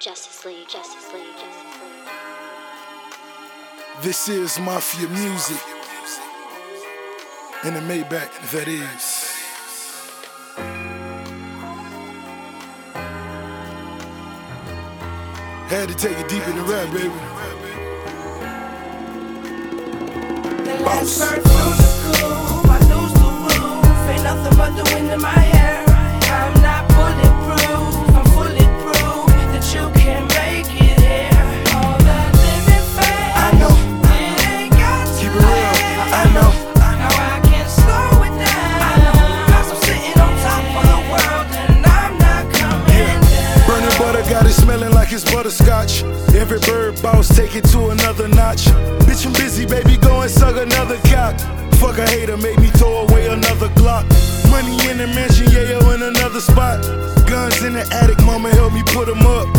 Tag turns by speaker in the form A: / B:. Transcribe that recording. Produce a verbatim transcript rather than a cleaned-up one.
A: Justice League, Justice League, Justice League.
B: This is Mafia music in the Maybach, that is. Had to take it deep in the rap, baby.
C: The last bird flew the coop, I lose the roof. Ain't nothing but the wind in my hair. I'm not bulletproof, I'm fully proof that you can make it here. All that living fast,
B: I know.
C: It ain't got to
B: Keep it real, I know.
C: Now I can slow it down, I know. 'Cause I'm sitting on top of the world and I'm not coming down.
B: Burning butter got it smelling like it's butterscotch. Every bird boss take it to another notch. Bitch, I'm busy, baby, go and suck another cock. Fuck a hater, made me throw away another Glock. Money in the mansion, yeah, yo, in another spot. Guns in the attic, mama help me put them up.